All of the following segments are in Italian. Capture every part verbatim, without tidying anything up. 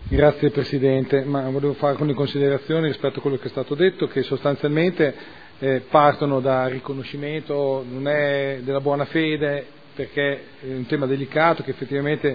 Grazie Presidente, ma volevo fare alcune considerazioni rispetto a quello che è stato detto, che sostanzialmente eh, partono da riconoscimento, non è della buona fede, perché è un tema delicato che effettivamente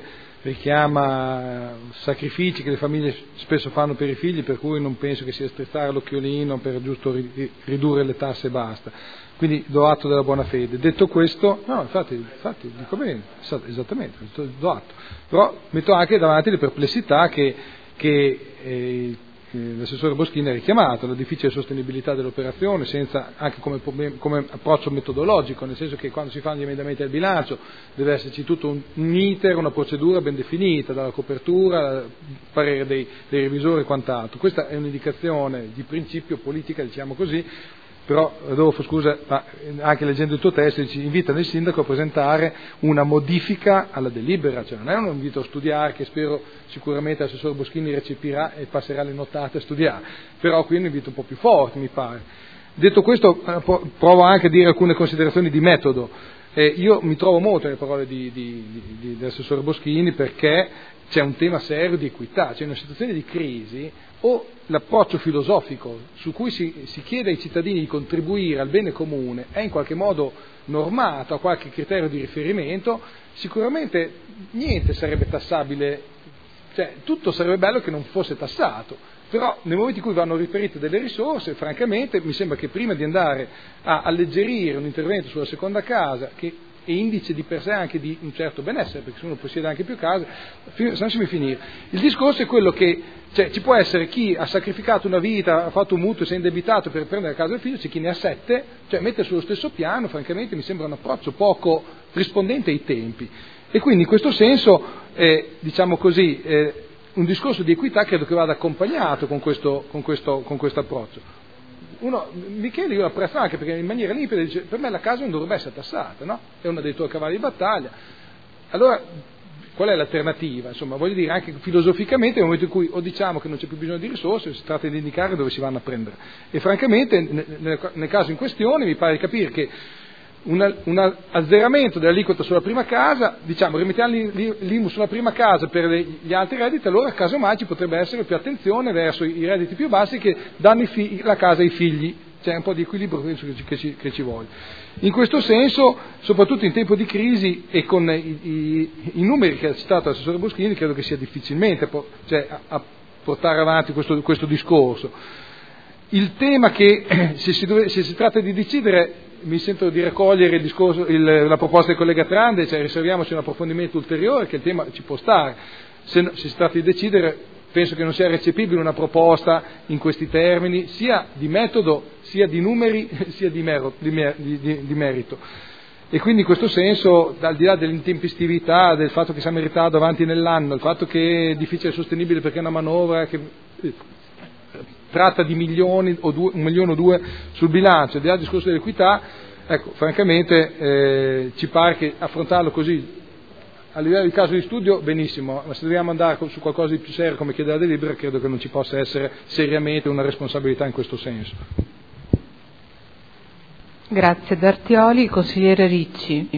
richiama sacrifici che le famiglie spesso fanno per i figli, per cui non penso che sia strizzare l'occhiolino per giusto ridurre le tasse e basta. Quindi do atto della buona fede. Detto questo, no, infatti, infatti dico bene, esattamente, do atto. Però metto anche davanti le perplessità che, che, eh, che l'assessore Boschini ha richiamato, la difficile sostenibilità dell'operazione, senza anche come, come approccio metodologico, nel senso che quando si fanno gli emendamenti al bilancio deve esserci tutto un, un iter, una procedura ben definita, dalla copertura, il parere dei, dei revisori e quant'altro. Questa è un'indicazione di principio politica, diciamo così. Però, Rodolfo, scusa, ma anche leggendo il tuo testo ci invita il sindaco a presentare una modifica alla delibera, cioè non è un invito a studiare che spero sicuramente l'assessore Boschini recepirà e passerà le nottate a studiare, però qui è un invito un po' più forte, mi pare. Detto questo, provo anche a dire alcune considerazioni di metodo. Eh, io mi trovo molto nelle parole di, di, di, dell'assessore Boschini, perché c'è un tema serio di equità, c'è una situazione di crisi, o l'approccio filosofico su cui si, si chiede ai cittadini di contribuire al bene comune è in qualche modo normato a qualche criterio di riferimento, sicuramente niente sarebbe tassabile, cioè tutto sarebbe bello che non fosse tassato, però nel momento in cui vanno riferite delle risorse, francamente mi sembra che prima di andare a alleggerire un intervento sulla seconda casa, che è indice di per sé anche di un certo benessere, perché se uno possiede anche più case, lasciami finire. Il discorso è quello che, cioè, ci può essere chi ha sacrificato una vita, ha fatto un mutuo, si è indebitato per prendere a casa del figlio, c'è chi ne ha sette, cioè mettere sullo stesso piano, francamente mi sembra un approccio poco rispondente ai tempi. E quindi in questo senso, eh, diciamo così, eh, un discorso di equità credo che vada accompagnato con questo, con questo, con questo approccio. Uno, Michele io lo apprezzo anche perché in maniera limpida dice per me la casa non dovrebbe essere tassata, no? È uno dei tuoi cavalli di battaglia. Allora qual è l'alternativa? Insomma, voglio dire, anche filosoficamente nel momento in cui o diciamo che non c'è più bisogno di risorse, si tratta di indicare dove si vanno a prendere. E francamente nel, nel caso in questione mi pare di capire che un azzeramento dell'aliquota sulla prima casa, diciamo rimettiamo l'I M U sulla prima casa per le, gli altri redditi, allora casomai ci potrebbe essere più attenzione verso i redditi più bassi che danno i figli, la casa ai figli, c'è un po' di equilibrio penso che ci, che ci, che ci vuole. In questo senso, soprattutto in tempo di crisi e con i, i, i numeri che ha citato l'assessore Boschini, credo che sia difficilmente cioè, a, a portare avanti questo, questo discorso. Il tema che se si, dove, se si tratta di decidere, mi sento di raccogliere il discorso, il, la proposta del collega Trande, cioè riserviamoci un approfondimento ulteriore che il tema ci può stare. Se, se si tratta di decidere, penso che non sia recepibile una proposta in questi termini, sia di metodo, sia di numeri, sia di, mero, di, di, di, di merito. E quindi in questo senso, al di là dell'intempestività, del fatto che siamo in ritardo avanti nell'anno, il fatto che è difficile e sostenibile perché è una manovra che tratta di milioni o due, un milione o due sul bilancio, al di là del discorso dell'equità, ecco, francamente eh, ci pare che affrontarlo così a livello di caso di studio benissimo, ma se dobbiamo andare su qualcosa di più serio come chiede la delibera, credo che non ci possa essere seriamente una responsabilità in questo senso. Grazie. D'Artioli, consigliere Ricci.